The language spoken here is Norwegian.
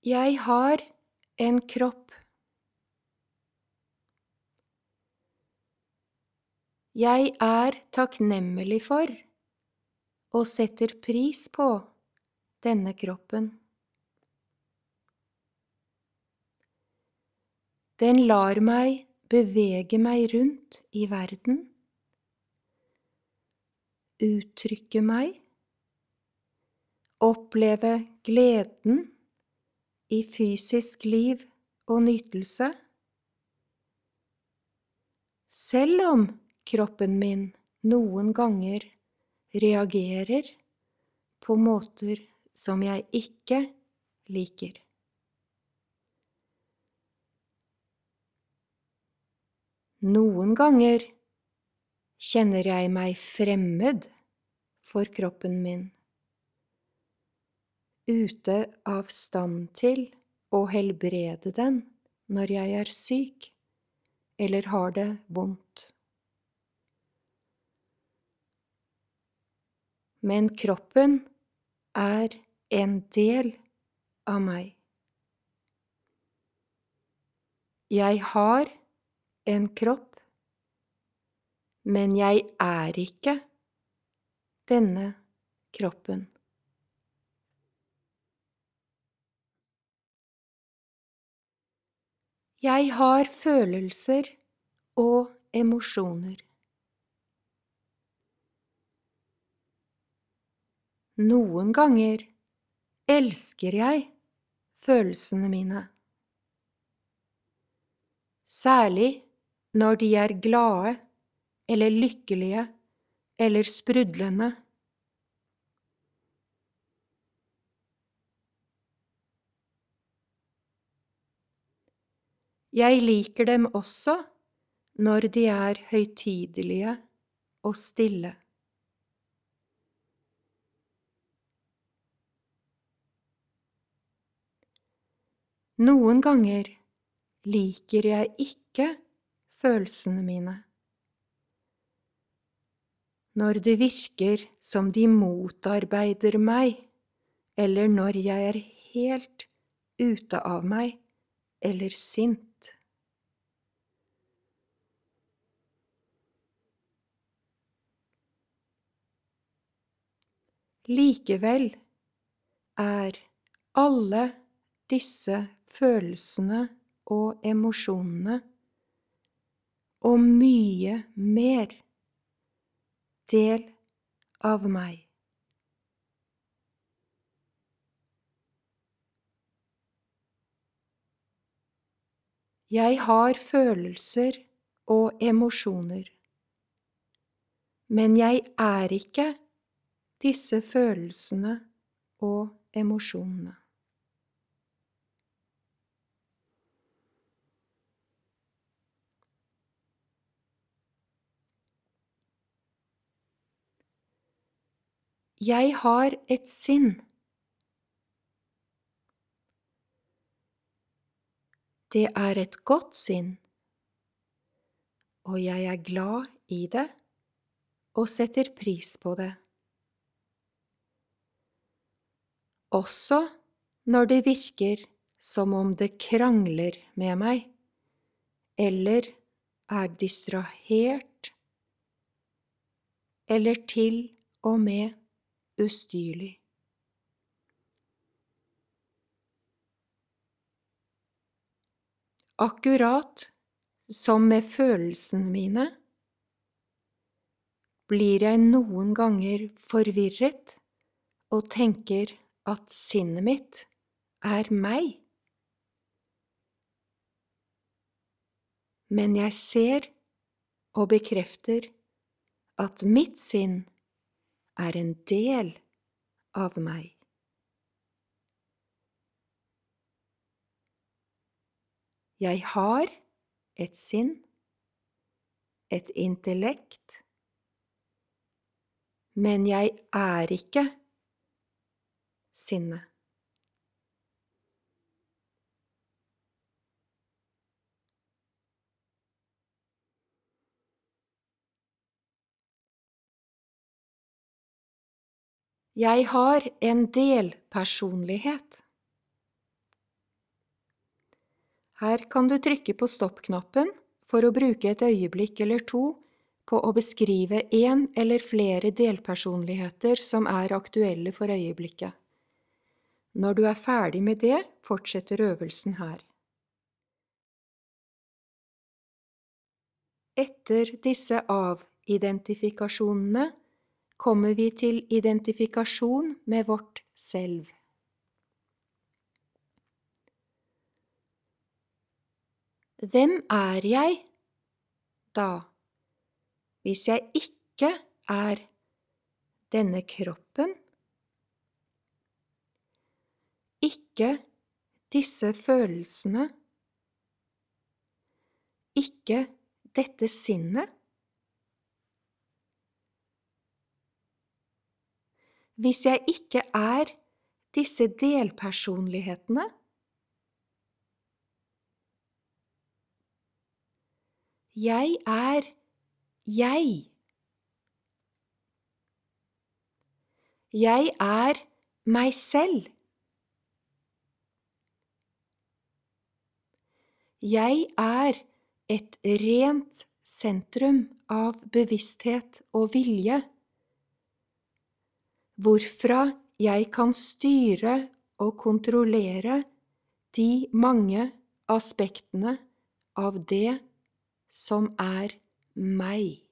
Jeg har en kropp. Jeg er takknemlig for og setter pris på denne kroppen. Den lar meg bevege meg rundt i verden, uttrykke meg, oppleve gleden i fysisk liv og nytelse, selv om kroppen min noen ganger reagerer på måter som jeg ikke liker. Noen ganger kjenner jeg meg fremmed for kroppen min, ute av stand til å helbrede den når jeg er syk eller har det vondt. Men kroppen er en del av meg. Jeg har en kropp, men jeg er ikke denne kroppen. Jeg har følelser og emosjoner. Noen ganger elsker jeg følelsene mine, særlig når de er glade eller lykkelige eller sprudlende. Jeg liker dem også når de er høytidelige og stille. Noen ganger liker jeg ikke følelsene mine. Når det virker som de motarbeider meg, eller når jeg er helt ute av meg eller sint. Likevel er alle disse følelsene og emosjonene og mye mer del av meg. Jeg har følelser og emosjoner, men jeg er ikke disse følelsene og emosjonene. Jeg har et sinn. Det er et godt sinn, og jeg er glad i det og setter pris på det. Også når det virker som om det krangler med meg, eller er distrahert, eller til og med ustyrlig. Akkurat som med følelsene mine, blir jeg noen ganger forvirret og tenker at sinnet mitt er meg. Men jeg ser og bekrefter at mitt sinn er en del av meg. Jeg har et sinn, et intellekt, men jeg er ikke sinnet. Jeg har en delpersonlighet. Her kan du trykke på stoppknappen for å bruke et øyeblikk eller to på å beskrive en eller flere delpersonligheter som er aktuelle for øyeblikket. Når du er ferdig med det, fortsetter øvelsen her. Etter disse avidentifikasjonene kommer vi til identifikasjon med vårt selv. Hvem er jeg, da, hvis jeg ikke er denne kroppen, ikke disse følelsene, ikke dette sinnet? Hvis jeg ikke er disse delpersonlighetene, jeg er jeg. Jeg er meg selv. Jeg er et rent sentrum av bevissthet og vilje, hvorfra jeg kan styre og kontrollere de mange aspektene av det som er meg.